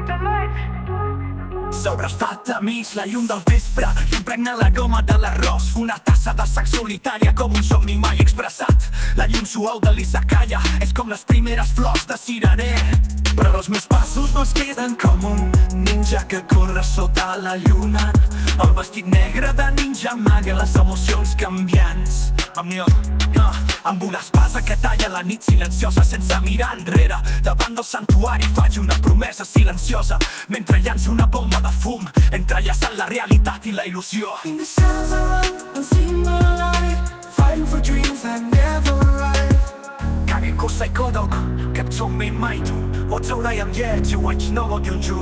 Sobrefat amics, la llum del vespre impregna la goma de l'arròs. Una tassa de sac solitària com un somni mai expressat. La llum suau de l'Izakaya és com les primeres flors de cirerer. Però els meus passos no es queden com un ninja que corre sota la lluna. El vestit negre de ninja amaga les emocions canviants. Amb una espasa que talla la nit silenciosa sense mirar enrere. Davant del santuari faig una promesa silenciosa mentre llanço una bomba de fum, entrellaçant la realitat i la il·lusió. In the shadows around, unseen the light, fighting for dreams that never arrive. Kamienko Saikodok, Kepchong Maitu, Odzorayam Yechi, Wachnowo Gyunju.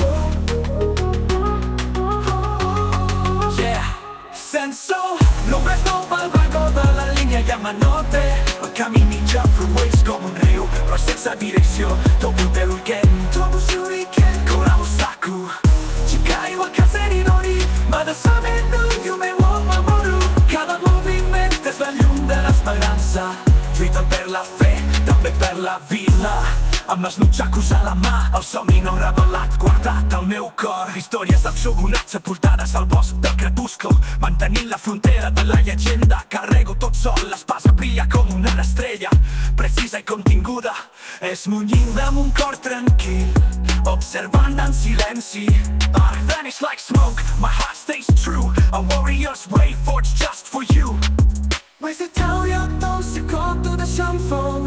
Yeah, Senso, l'ombra és nova al vagó de la línia Yamanote. El camí ninja flueix com un riu, però sense direcció. Tobuteru Kento, Shuriken, Kuraosaku, Chikai wa kaze ni nori, Madasamenu yume wo mamoru. Cada moviment és la llum de l'esperança. Lluita per la fe, també per la vila. Amb els nunchakus a la mà, el somni no revelat guardat al meu cor. Històries del shogunat sepultades al bosc del crepuscle, mantenint la frontera de la llegenda. Carrego tot sol, l'espasa brilla com una estrella, precisa i continguda. És munyint amb un cor tranquil, observant en silenci. I vanish like smoke, my heart stays true. A warrior's way forged just for you. 為是投入到時角度的相逢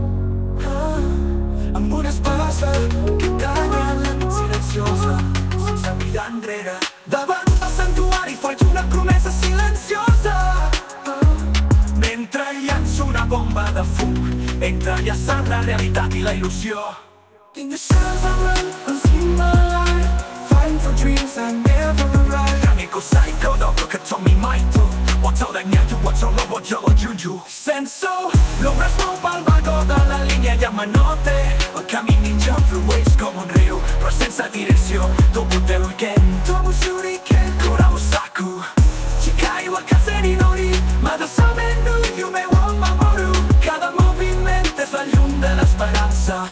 Amb una espasa que talla la nit silenciosa sense mirar enrere. Davant del santuari faig una promesa silenciosa mentre llanço una bomba de fum, entrellaçant la realitat i la il·lusió. In the shadows around, unseen the light, fighting for dreams that never arrive. Kamienko Saikodok, Kepchong Maitu, Odzorayam Gyunju. Senso, l'ombra es mou pel vagó de la línia Yamanote. El camí ninja flueix com un riu, però sense direcció. Tobuteru Kento, Shuriken